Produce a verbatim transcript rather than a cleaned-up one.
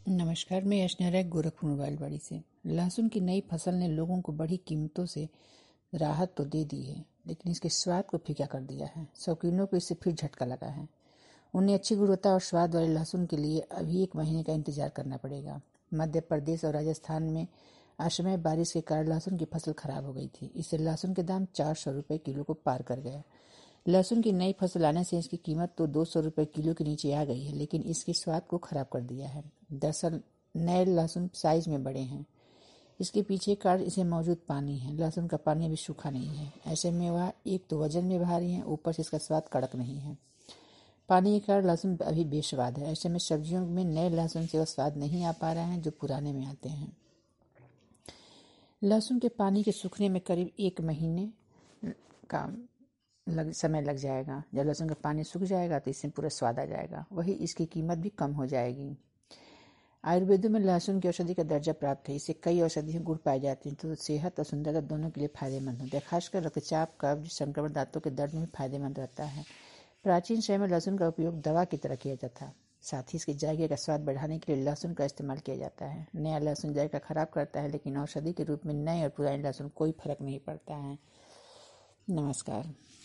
नमस्कार, मैं यशनैरा गोरखपुर मोबाइलवाड़ी से। लहसुन की नई फसल ने लोगों को बड़ी कीमतों से राहत तो दे दी है, लेकिन इसके स्वाद को फीका कर दिया है। शौकीनों को इससे फिर झटका लगा है। उन्हें अच्छी गुणवत्ता और स्वाद वाले लहसुन के लिए अभी एक महीने का इंतजार करना पड़ेगा। मध्य प्रदेश और राजस्थान में असमय बारिश के कारण लहसुन की फसल खराब हो गई थी। इससे लहसुन के दाम चार सौ रुपये किलो को पार कर गए। लहसुन की नई फसल आने से इसकी कीमत तो दो सौ रुपये किलो के नीचे आ गई है, लेकिन इसके स्वाद को खराब कर दिया है। दरअसल नए लहसुन साइज में बड़े हैं। इसके पीछे कारण इसे मौजूद पानी है। लहसुन का पानी अभी सूखा नहीं है। ऐसे में वह एक तो वजन में भारी है, ऊपर से इसका स्वाद कड़क नहीं है। पानी के कारण लहसुन अभी बेस्वाद है। ऐसे में सब्जियों में नए लहसुन से वह स्वाद नहीं आ पा रहा है जो पुराने में आते हैं। लहसुन के पानी के सूखने में करीब एक महीने का लग समय लग जाएगा। जब लहसुन का पानी सूख जाएगा तो इससे पूरा स्वाद आ जाएगा। वही इसकी कीमत भी कम हो जाएगी। आयुर्वेदों में लहसुन की औषधि का दर्जा प्राप्त है। इससे कई औषधीय गुण पाए जाते हैं तो सेहत और सुंदरता दोनों के लिए फायदेमंद होता है। खासकर रक्तचाप, कब्ज, संक्रमण, दांतों के दर्द में फायदेमंद रहता है। प्राचीन समय में लहसुन का उपयोग दवा की तरह किया जाता था। साथ ही इसके जायके का स्वाद बढ़ाने के लिए लहसुन का इस्तेमाल किया जाता है। नया लहसुन जायका खराब करता है, लेकिन औषधि के रूप में नए और पुराने लहसुन कोई फर्क नहीं पड़ता है। नमस्कार।